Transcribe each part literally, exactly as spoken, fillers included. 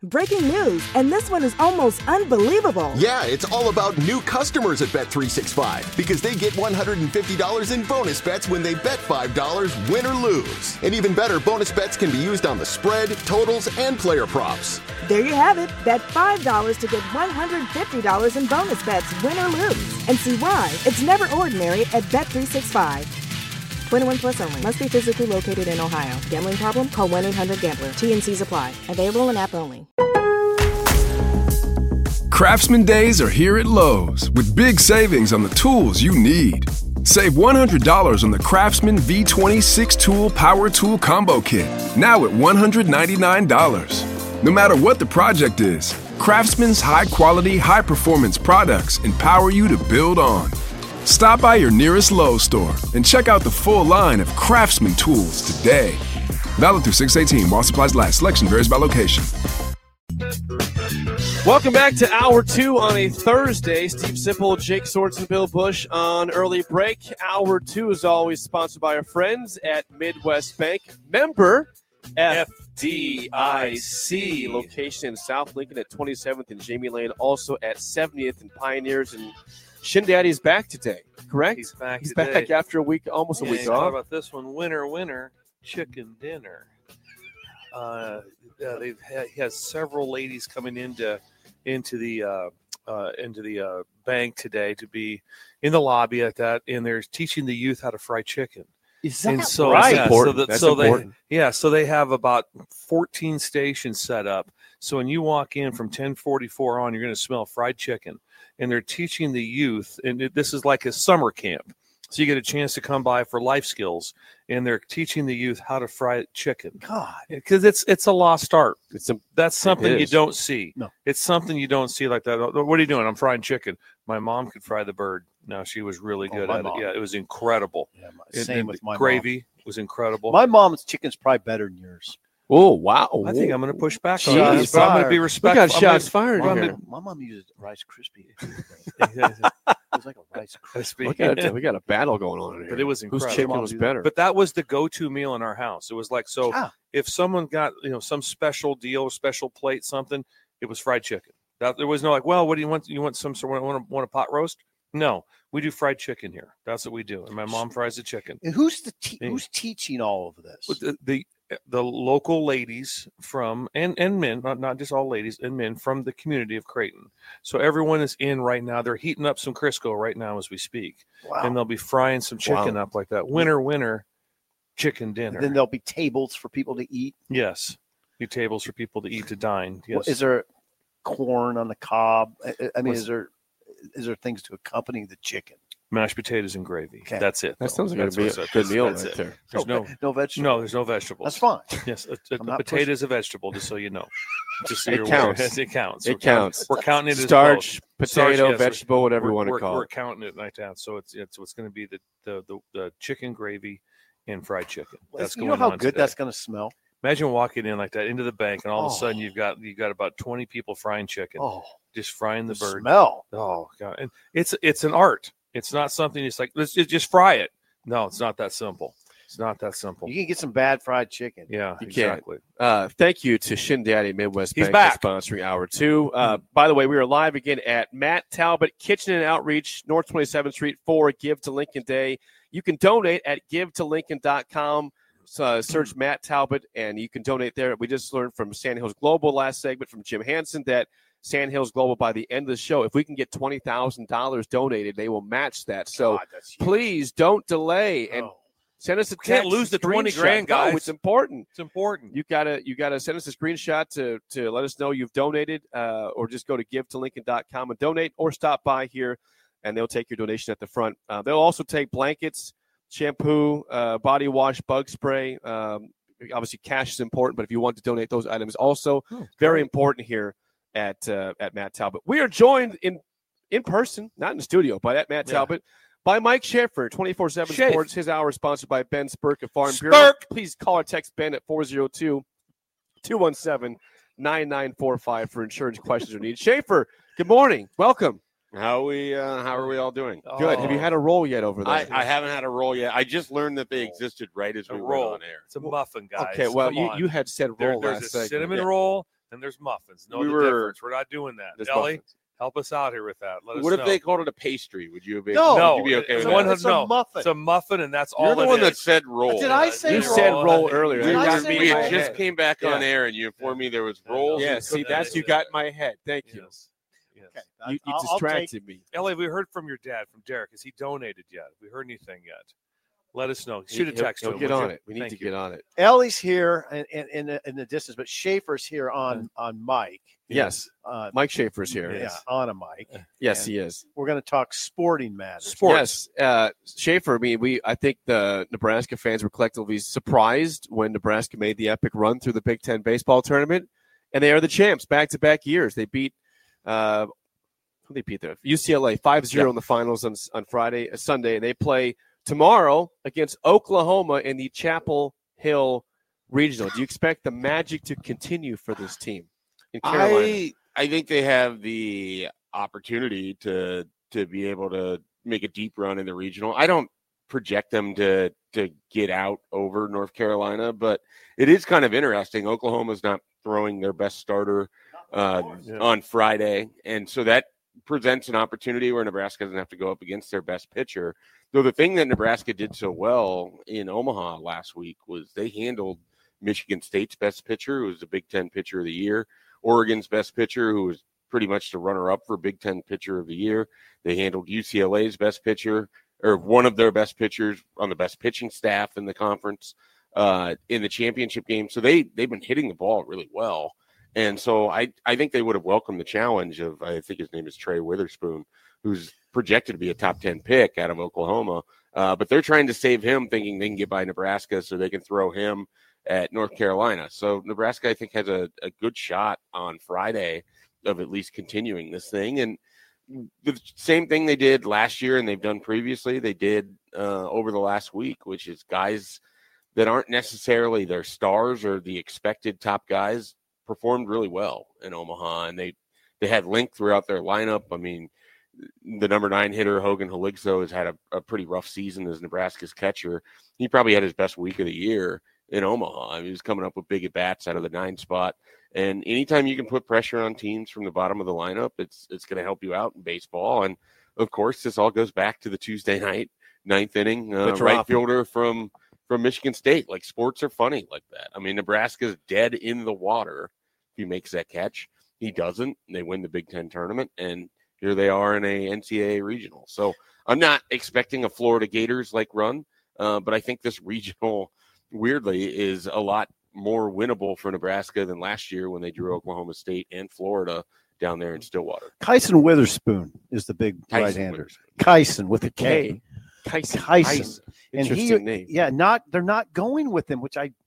Breaking news, and this one is almost unbelievable. Yeah, it's all about new customers at Bet three sixty-five because they get one hundred fifty dollars in bonus bets when they bet five dollars, win or lose. And even better, bonus bets can be used on the spread, totals, and player props. There you have it. Bet five dollars to get one hundred fifty dollars in bonus bets, win or lose. And see why it's never ordinary at Bet three sixty-five. twenty-one plus only. Must be physically located in Ohio. Gambling problem? Call one eight hundred gambler. T N Cs apply. Available in app only. Craftsman Days are here at Lowe's with big savings on the tools you need. Save one hundred dollars on the Craftsman V twenty-six Tool Power Tool Combo Kit, now at one hundred ninety-nine dollars. No matter what the project is, Craftsman's high-quality, high-performance products empower you to build on. Stop by your nearest Lowe's store and check out the full line of Craftsman tools today. Valid through six eighteen while supplies last. Selection varies by location. Welcome back to Hour two on a Thursday. Steve Sipple, Jake Sorensen, Bill Bush on early break. Hour two is always sponsored by our friends at Midwest Bank. Member F D I C. Location in South Lincoln at twenty-seventh and Jamie Lane. Also at seventieth and Pioneers. And Shin Daddy's back today, correct? He's back He's today. back after a week, almost a Yeah, week How off. about this one? Winner, winner, chicken dinner. Uh, uh, they've had, he has several ladies coming into into the uh, uh, into the uh, bank today to be in the lobby at that, and they're teaching the youth how to fry chicken. Is that and so, right? Yeah, Important. so, that, That's so they important. yeah, so they have about fourteen stations set up. So when you walk in from ten forty-four on, you're going to smell fried chicken, and they're teaching the youth, and it, this is like a summer camp. So you get a chance to come by for life skills, and they're teaching the youth how to fry chicken. God, because it's it's a lost art. It's a, That's something you is. don't see. No. It's something you don't see like that. What are you doing? I'm frying chicken. My mom could fry the bird. No, she was really Oh, good my at mom. it. Yeah, it was incredible. Yeah, my, It- same it- with my gravy mom. was incredible. My mom's chicken's probably better than yours. Oh, wow. I think I'm going to push back Jeez. on this, but I'm going to be We respectful. got I'm gonna- shots fired I'm here. gonna- My mom uses Rice Krispie. Yeah. It was like a Rice Krispie. We got, we got a battle going on here. But it was Whose incredible. chicken was better? But that was the go-to meal in our house. It was like, so Yeah. if someone got, you know, some special deal, special plate, something, it was fried chicken. That, there was no like, well, what do you want? You want some sort of, want a, want a pot roast? No, we do fried chicken here. That's what we do. And my mom fries the chicken. And who's the te- Me. who's teaching all of this? But the, the the local ladies from and and men, not, not just all ladies and men from the community of Creighton. So everyone is in right now. They're heating up some Crisco right now as we speak, Wow. and they'll be frying some chicken Wow. up like that. Winter, winter, chicken dinner. Then there'll be tables for people to eat. Yes, new tables for people to eat to dine. Yes. What- Is there corn on the cob? I, I mean, What's- is there is there things to accompany the chicken? Mashed potatoes and gravy. Okay. That's it. That though. sounds like That's it'd be what's a up. good meal That's right it. there. There's no, no no vegetables. no. There's no vegetables. That's fine. Yes, a, a, I'm a not potato pushing- is a vegetable. Just so you know. Just so It you're counts. aware. It counts. It We're counting- counts. We're counting it as Starch, both. potato, Starch, yes, we're- vegetable, whatever you we're- want to we're- call We're it. counting it like that. So it's it's what's going to be the the, the the chicken gravy and fried chicken. That's you going know how on good today. that's going to smell. Imagine walking in like that into the bank, and all of a Oh. sudden you've got you got about twenty people frying chicken, Oh, just frying the the bird. smell. Oh god, and it's it's an art. It's not something. It's like let's just, just fry it. No, it's not that simple. It's not that simple. You can get some bad fried chicken. Yeah, You can't. exactly. Uh, thank you to Shin Daddy Midwest He's Bank for back. sponsoring Hour Two. Uh, by the way, we are live again at Matt Talbot Kitchen and Outreach, North twenty-seventh Street for Give to Lincoln Day. You can donate at give to lincoln dot com. So, uh, search Matt Talbot, and you can donate there. We just learned from Sandhills Global last segment from Jim Hansen that Sandhills Global, by the end of the show, if we can get twenty thousand dollars donated, they will match that. So God, that's huge. please don't delay and Oh. send us a Can't text, lose the twenty screenshot. grand, No, guys. it's important. It's important. You gotta you gotta send us a screenshot to to let us know you've donated, uh, or just go to give to lincoln dot com and donate, or stop by here and they'll take your donation at the front. Uh, they'll also take blankets, shampoo, uh, body wash, bug spray. Um, obviously, cash is important, but if you want to donate those items, also Oh, very great. important here at uh, at Matt Talbot. We are joined in in person, not in the studio, but at Matt Yeah. Talbot. By Mike Schaefer, twenty-four seven Schaefer. Sports. His hour is sponsored by Ben Spurk of Farm Bureau. Spurk. Please call or text Ben at four oh two, two one seven, nine nine four five for insurance questions or needs. Schaefer, good morning. Welcome. How we? Uh, how are we all doing? Good. Have you had a roll yet over there? I, I haven't had a roll yet. I just learned that they existed right as A we roll. went on air. It's a muffin, guys. okay, well, Come you, on. you had said There- roll there's last a segment. cinnamon Yeah. roll. and there's muffins. Know We the were- difference. We're not doing that. There's Ellie, muffins. help us out here with that. Let us What if know. they called it a pastry? Would you be? No. No, would you be okay it's with one that? hundred It's a no, muffin. It's a muffin, and that's all You're the it one that is. said roll. Did I say You roll? said roll earlier. Did You I got say me in We roll? my had just head. came back Yeah. on air, and you informed me there was rolls. Yeah, and see, cookies. that's you got in my head. Thank you. Yes. Yes. Okay, You, you I'll- I'll distracted me. Ellie, we heard from your dad, from Derek. Has he donated yet? Have we heard anything yet? Let us know. Shoot a He'll- text He'll to him. get would on you? it. We need Thank to you. get on it. Ellie's here in, in, in, the, in the distance, but Schaefer's here on on mic. Yes, Uh, Mike Schaefer's here. yeah, on a mic. Yes, And he is. We're going to talk sporting matters. Sports. Yes, uh, Schaefer. I mean, we. I think the Nebraska fans were collectively surprised when Nebraska made the epic run through the Big Ten baseball tournament, and they are the champs back-to-back years. They beat. Uh, who they beat there? U C L A five zero in the finals on on Friday, uh, Sunday, and they play tomorrow against Oklahoma in the Chapel Hill Regional. Do you expect the magic to continue for this team in Carolina? I I think they have the opportunity to to be able to make a deep run in the regional. I don't project them to to get out over North Carolina, but it is kind of interesting. Oklahoma's not throwing their best starter uh, Yeah. on Friday, and so that presents an opportunity where Nebraska doesn't have to go up against their best pitcher. Though the thing that Nebraska did so well in Omaha last week was they handled Michigan State's best pitcher, who was the Big Ten pitcher of the year, Oregon's best pitcher, who was pretty much the runner-up for Big Ten pitcher of the year. They handled U C L A's best pitcher, or one of their best pitchers on the best pitching staff in the conference uh, in the championship game. So they, they've been hitting the ball really well. And so I, I think they would have welcomed the challenge of, I think his name is Trey Witherspoon, who's projected to be a top ten pick out of Oklahoma. Uh, but they're trying to save him, thinking they can get by Nebraska so they can throw him at North Carolina. So Nebraska, I think, has a, a good shot on Friday of at least continuing this thing. And the same thing they did last year and they've done previously, they did uh, over the last week, which is guys that aren't necessarily their stars or the expected top guys performed really well in Omaha. And they, they had length throughout their lineup. I mean, the number nine hitter, Hogan Haligso, has had a, a pretty rough season as Nebraska's catcher. He probably had his best week of the year in Omaha. I mean, he was coming up with big at-bats out of the nine spot. And anytime you can put pressure on teams from the bottom of the lineup, it's it's going to help you out in baseball. And, of course, this all goes back to the Tuesday night, ninth inning, uh, right fielder from, from Michigan State. Like, sports are funny like that. I mean, Nebraska's dead in the water if he makes that catch. He doesn't. They win the Big Ten tournament, and here they are in a N C double A regional. So I'm not expecting a Florida Gators-like run, uh, but I think this regional, weirdly, is a lot more winnable for Nebraska than last year when they drew Oklahoma State and Florida down there in Stillwater. Kyson Witherspoon is the big Tyson right-hander. Witherspoon. Kyson with a K. Kyson. Kyson. And Interesting he, name. yeah, not they're not going with him, which I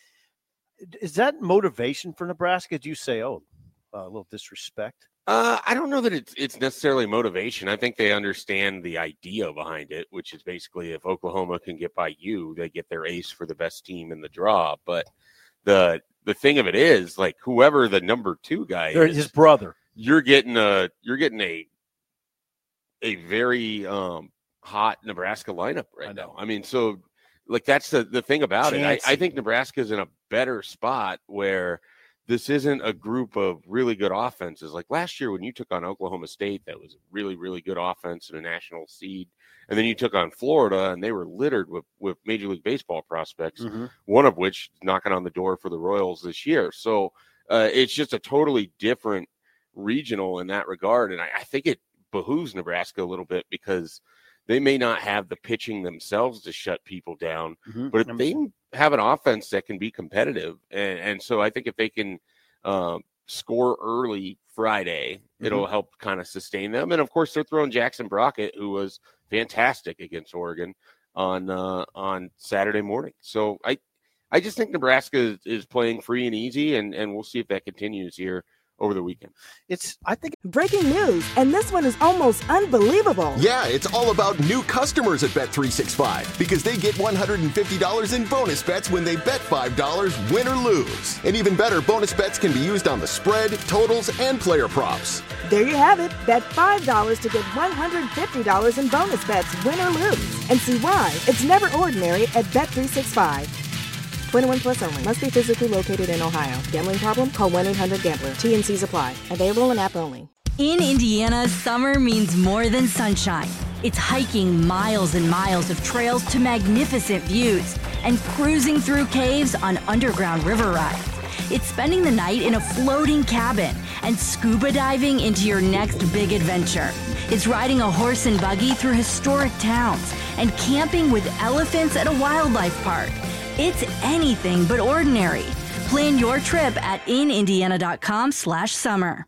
is that motivation for Nebraska? Do you say, oh, uh, a little disrespect? Uh, I don't know that it's it's necessarily motivation. I think they understand the idea behind it, which is basically if Oklahoma can get by you, they get their ace for the best team in the draw. But the the thing of it is, like, whoever the number two guy They're is, his brother. you're getting a you're getting a a very um, hot Nebraska lineup right I know. now. I mean, so like that's the the thing about it. I, I Chancy. think Nebraska's in a better spot where this isn't a group of really good offenses. Like last year when you took on Oklahoma State, that was a really, really good offense and a national seed. And then you took on Florida, and they were littered with, with Major League Baseball prospects, Mm-hmm. one of which is knocking on the door for the Royals this year. So uh, it's just a totally different regional in that regard. And I, I think it behooves Nebraska a little bit because they may not have the pitching themselves to shut people down, Mm-hmm. but if they have an offense that can be competitive, and, and so I think if they can um, score early Friday, Mm-hmm. it'll help kind of sustain them. And of course, they're throwing Jackson Brockett, who was fantastic against Oregon on uh, on Saturday morning. So I I just think Nebraska is, is playing free and easy, and, and we'll see if that continues here over the weekend. It's I think Breaking news, and this one is almost unbelievable. Yeah, it's all about new customers at Bet three sixty-five because they get one hundred fifty dollars in bonus bets when they bet five dollars, win or lose. And even better, bonus bets can be used on the spread, totals, and player props. There you have it. Bet five dollars to get one hundred fifty dollars in bonus bets, win or lose. And see why it's never ordinary at Bet three sixty-five. twenty-one plus only. Must be physically located in Ohio. Gambling problem? Call one eight hundred gambler. T N Cs apply. Available in app only. In Indiana, summer means more than sunshine. It's hiking miles and miles of trails to magnificent views and cruising through caves on underground river rides. It's spending the night in a floating cabin and scuba diving into your next big adventure. It's riding a horse and buggy through historic towns and camping with elephants at a wildlife park. It's anything but ordinary. Plan your trip at inindiana.com slash summer.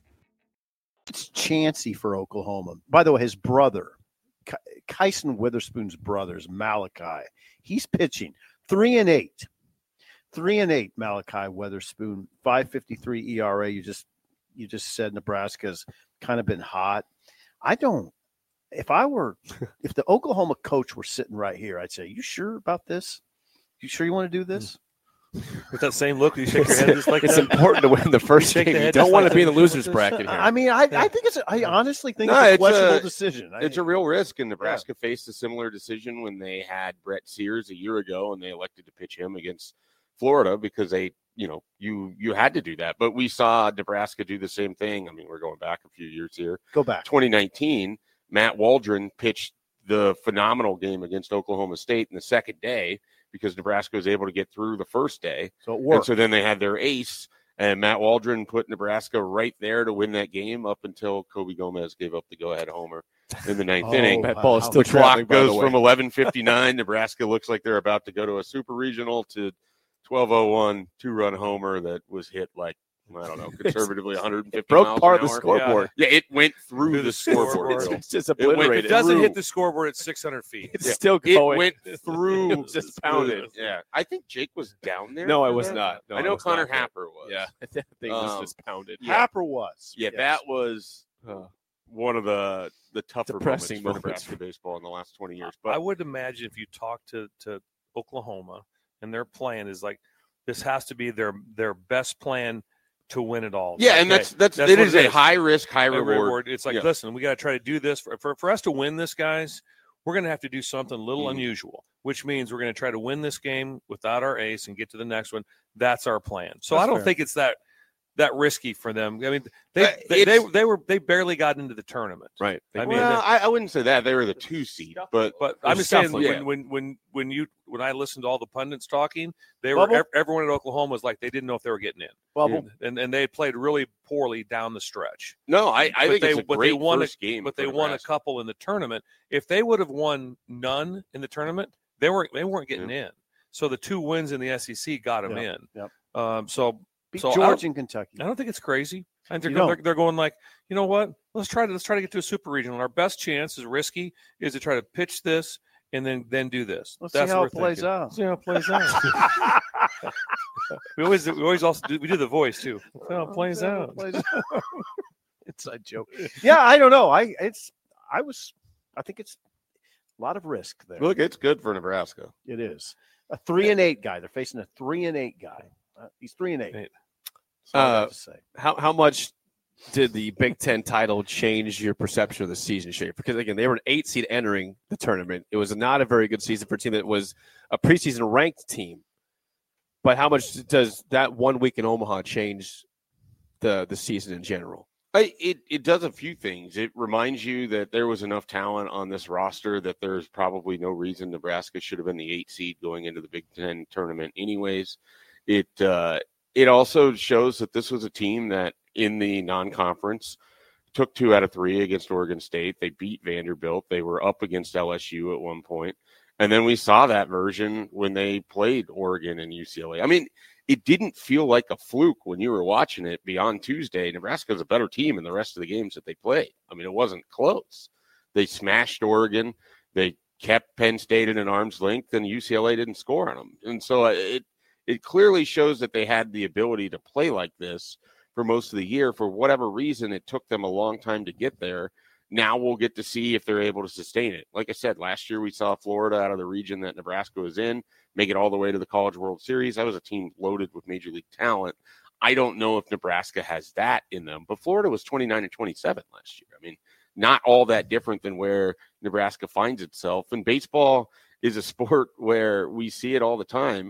It's chancy for Oklahoma. By the way, his brother, Ky- Kyson Witherspoon's brothers, Malachi, he's pitching three and eight. Three and eight, Malachi Witherspoon, five fifty-three E R A. You just you just said Nebraska's kind of been hot. I don't. If I were, if the Oklahoma coach were sitting right here, I'd say, "You sure about this? You sure you want to do this?" With that same look, you shake your head just like it's that. important to win the first Shake game. the You head don't just want like to be in the that. loser's bracket here. I mean, I, I think it's. A, I honestly think No, it's a it's questionable a- decision. I- It's a real risk, and Nebraska faced a similar decision when they had Brett Sears a year ago, and they elected to pitch him against Florida because they, you know, you you had to do that. But we saw Nebraska do the same thing. I mean, we're going back a few years here. Go back. twenty nineteen, Matt Waldron pitched the phenomenal game against Oklahoma State in the second day because Nebraska was able to get through the first day. So it And worked. so then they had their ace, and Matt Waldron put Nebraska right there to win that game up until Kobe Gomez gave up the go-ahead homer in the ninth Oh, inning. That ball is wow. still The clock traveling, by the goes way. from eleven fifty-nine. Nebraska looks like they're about to go to a super regional to twelve oh one, two-run homer that was hit like, I don't know, conservatively one hundred fifty Broke miles part an of the hour. scoreboard. Yeah, it went through Through the the scoreboard. scoreboard. Bill. It's just It went obliterated. It doesn't through- hit the scoreboard at six hundred feet. It's Yeah. still It going. went through. It was just pounded. Yeah, I think Jake was down there. No, I for was that. not. No, I I know was Connor not there. Happer was. Yeah, that thing was Um, just pounded. yeah. Happer was. Yeah, Yes. that was Oh. one of the the tougher Depressing moments for moments. Nebraska baseball in the last twenty years. I But would imagine if you talk to, to Oklahoma and their plan is like, this has to be their their best plan to win it all. yeah, Like, and that's hey, that's, that's it what is it a is. high risk, high a reward. reward. It's like, Yeah. listen, we got to try to do this for, for for us to win this, guys. We're going to have to do something a little Mhm. unusual, which means we're going to try to win this game without our ace and get to the next one. That's our plan. So That's I don't fair. think it's that that risky for them. I mean, they Uh, they, they it's- they were they barely got into the tournament. Right. I mean, well, I, I wouldn't say that they were the two seed, but But They're I'm just saying, scuffling. when, when when when you when I listened to all the pundits talking, they were Bubble? ev- everyone at Oklahoma was like they didn't know if they were getting in, Bubble. and and they had played really poorly down the stretch. no, I, I But think they- it's a but they great won a- first game. But for they won a Nebraska. couple in the tournament. If they would have won none in the tournament, they weren't they weren't getting in. So the two wins in the S E C got them Yep, in. yep. Um, so Beat so I Georgia don't- and Kentucky. I don't think it's crazy. And they're, You they're, don't. they're going like, you know what? Let's try to let's try to get to a super regional. Our best chance is risky is to try to pitch this and then then do this. Let's That's see how what it we're plays thinking. out. Let's see how it plays out. we always we always also do we do the voice too. Let's see how it plays out. Inside joke. Yeah, I don't know. I it's I was I think it's a lot of risk there. Look, it's good for Nebraska. It is a three and eight guy. They're facing a three and eight guy. Uh, he's three and eight. Eight. That's all I Uh, have to say. How how much did the Big Ten title change your perception of the season, Shape? Because again, they were an eight seed entering the tournament. It was not a very good season for a team that was a preseason ranked team. But how much does that one week in Omaha change the the season in general? I, it it does a few things. It reminds you that there was enough talent on this roster that there's probably no reason Nebraska should have been the eight seed going into the Big Ten tournament. Anyways, it uh, it also shows that this was a team that in the non-conference took two out of three against Oregon State. They beat Vanderbilt. They were up against L S U at one point, and then we saw that version when they played Oregon and U C L A. I mean, it didn't feel like a fluke when you were watching it beyond Tuesday. Nebraska's a better team in the rest of the games that they played. I mean, it wasn't close. They smashed Oregon. They kept Penn State at an arm's length, and U C L A didn't score on them. And so it it clearly shows that they had the ability to play like this for most of the year. For whatever reason, it took them a long time to get there. Now we'll get to see if they're able to sustain it. Like I said, last year we saw Florida out of the region that Nebraska was in make it all the way to the College World Series. That was a team loaded with major league talent. I don't know if Nebraska has that in them, but Florida was twenty-nine and twenty-seven last year. I mean, not all that different than where Nebraska finds itself. And baseball is a sport where we see it all the time.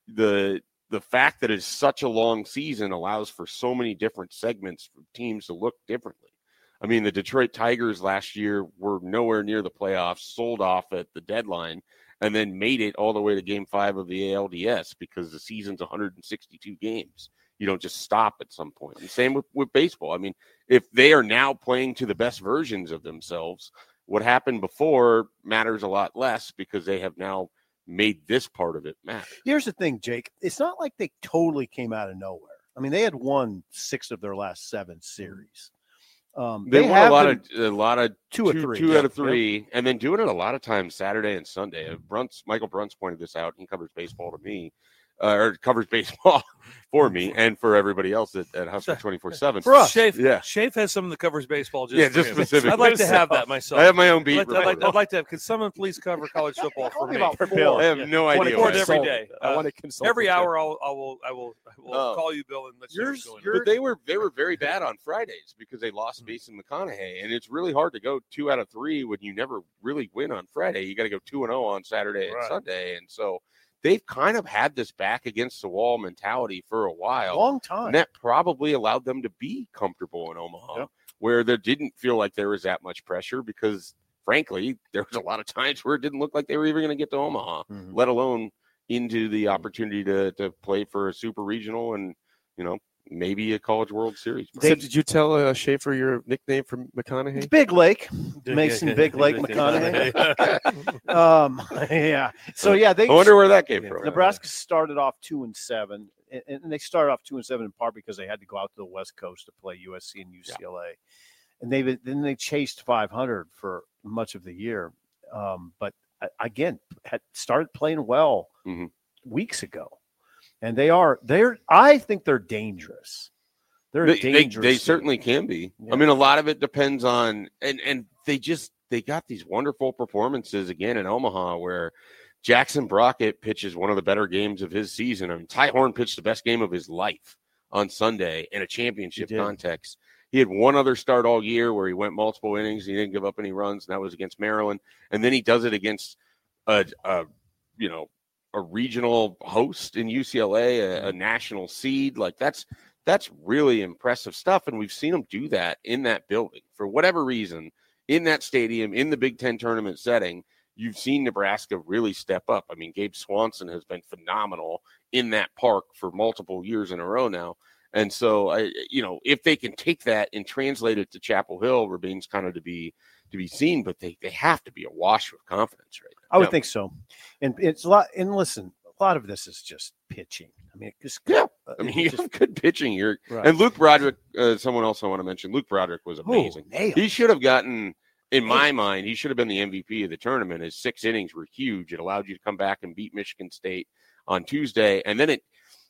the the fact that it's such a long season allows for so many different segments for teams to look differently. I mean, the Detroit Tigers last year were nowhere near the playoffs, sold off at the deadline, and then made it all the way to game five of the A L D S because the season's one hundred sixty-two games. You don't just stop at some point. And same with, with baseball. I mean, if they are now playing to the best versions of themselves, what happened before matters a lot less because they have now made this part of it matter. Here's the thing, Jake. It's not like they totally came out of nowhere. I mean, they had won six of their last seven series. Um, they, they won a lot been, of a lot of two, two, or three, two yeah. out of three, yeah. and then doing it a lot of times Saturday and Sunday. Bruntz, Michael Bruntz pointed this out. He covers baseball to me, uh, or covers baseball for me and for everybody else at, at Husker twenty-four seven. For us, Shafe, yeah. Shafe has someone that covers baseball. Just yeah, for just him. specifically. I'd like to have that myself. I have my own beat. I'd like, to, I'd, like, I'd like to have. Could someone please cover college football for me? About for Bill. I have no idea. Record every day. I Uh, want to consult every with hour, I'll, I will, I will, I will Oh. call you, Bill, and let you know what's going on. But they were they were very bad on Fridays because they lost Mm-hmm. Mason McConaughey, and it's really hard to go two out of three when you never really win on Friday. You got to go two and zero on Saturday Right. and Sunday, and so they've kind of had this back against the wall mentality for a while. long time. And that probably allowed them to be comfortable in Omaha, Yep. where there didn't feel like there was that much pressure because, frankly, there was a lot of times where it didn't look like they were even going to get to Omaha, Mhm. let alone into the opportunity to to play for a super regional and, you know, maybe a College World Series. So did you tell uh, Schaefer your nickname for McConaughey? It's Big Lake, Mason Big Lake McConaughey. um, yeah. So yeah, they I wonder where that came from. Nebraska started off two and seven, and, and they started off two and seven in part because they had to go out to the West Coast to play U S C and U C L A, and they then they chased five hundred for much of the year. Um, but uh, again, had started playing well Mhm. weeks ago, and they are they're. I think they're dangerous. They're They, they, dangerous. they team. certainly can be. Yeah. I mean, a lot of it depends on, and and they just they got these wonderful performances again in Omaha where Jackson Brockett pitches one of the better games of his season. I mean, Ty Horn pitched the best game of his life on Sunday in a championship He did. context. He had one other start all year where he went multiple innings. He didn't give up any runs, and that was against Maryland. And then he does it against a, a you know, a regional host in U C L A, a, a national seed. Like that's that's really impressive stuff. And we've seen him do that in that building for whatever reason, in that stadium, in the Big Ten tournament setting. You've seen Nebraska really step up. I mean, Gabe Swanson has been phenomenal in that park for multiple years in a row now. And so, I, you know, if they can take that and translate it to Chapel Hill, remains kind of to be to be seen. But they, they have to be awash with confidence right now. I would Now, think so. And it's a lot. And listen, a lot of this is just pitching. I mean, it's Yeah. uh, I mean, it's you just- have good pitching here. Right. And Luke Broderick, uh, someone else I want to mention, Luke Broderick was amazing. Oh, nailed. He should have gotten, in my mind, he should have been the M V P of the tournament. His six innings were huge. It allowed you to come back and beat Michigan State on Tuesday. And then it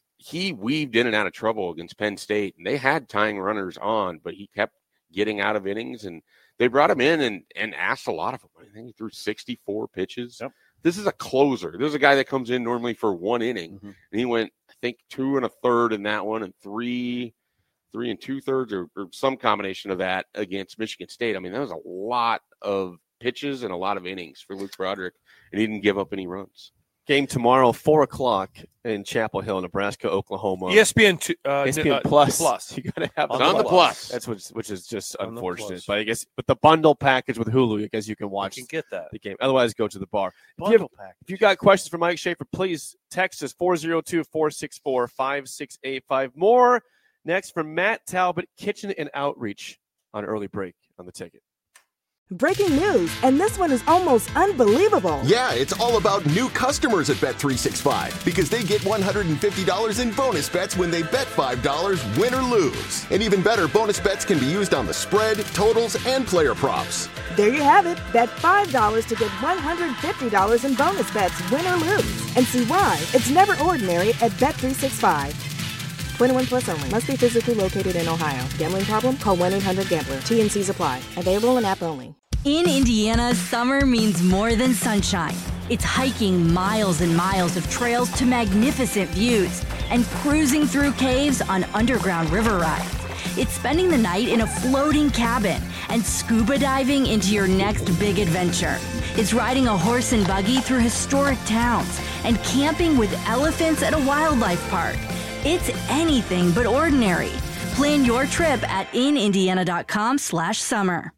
he weaved in and out of trouble against Penn State. And they had tying runners on, but he kept getting out of innings. And they brought him in and, and asked a lot of him. I think he threw sixty-four pitches. Yep. This is a closer. This is a guy that comes in normally for one inning. Mhm. And he went, I think, two and a third in that one and three – three and two thirds or, or some combination of that against Michigan State. I mean, that was a lot of pitches and a lot of innings for Luke Broderick, and he didn't give up any runs. Game tomorrow, four o'clock in Chapel Hill, Nebraska, Oklahoma. E S P N two, uh, E S P N uh, Plus. Plus. You got to have It's on the plus. That's which, which is just On the unfortunate. plus. But I guess with the bundle package with Hulu, I guess you can I watch can get that. the game. Otherwise, go to the bar. If you, have, Bundle pack. if you got questions for Mike Schaefer, please text us four oh two, four six four, five six eight five. More next from Matt Talbot, Kitchen and Outreach on Early Break on the Ticket. Breaking news, and this one is almost unbelievable. Yeah, it's all about new customers at Bet three sixty-five because they get one hundred fifty dollars in bonus bets when they bet five dollars, win or lose. And even better, bonus bets can be used on the spread, totals, and player props. There you have it. Bet five dollars to get one hundred fifty dollars in bonus bets, win or lose. And see why it's never ordinary at Bet three sixty-five. twenty-one plus only. Must be physically located in Ohio. Gambling problem? Call one eight hundred gambler. T N Cs apply. Available in app only. In Indiana, summer means more than sunshine. It's hiking miles and miles of trails to magnificent views and cruising through caves on underground river rides. It's spending the night in a floating cabin and scuba diving into your next big adventure. It's riding a horse and buggy through historic towns and camping with elephants at a wildlife park. It's anything but ordinary. Plan your trip at in indiana dot com slash summer.